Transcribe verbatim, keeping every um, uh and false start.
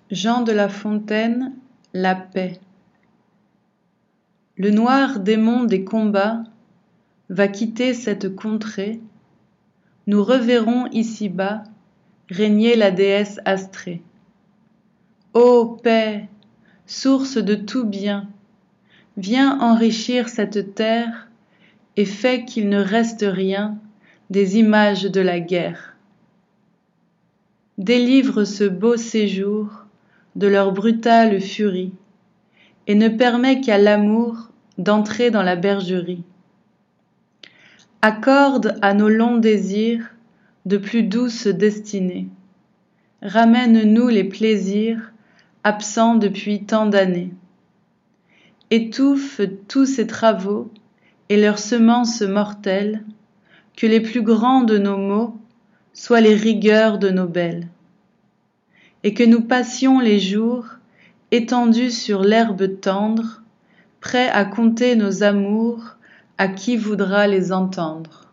Jean de La Fontaine, La paix. Le noir démon des combats va quitter cette contrée, nous reverrons ici-bas régner la déesse astrée. Ô paix, source de tout bien, viens enrichir cette terre et fais qu'il ne reste rien des images de la guerre. Délivre ce beau séjour de leur brutale furie, et ne permets qu'à l'amour d'entrer dans la bergerie. Accorde à nos longs désirs de plus douces destinées, ramène-nous les plaisirs absents depuis tant d'années. Étouffe tous ces travaux et leurs semences mortelles, que les plus grands de nos maux soient les rigueurs de nos belles. Et que nous passions les jours étendus sur l'herbe tendre, prêts à conter nos amours à qui voudra les entendre.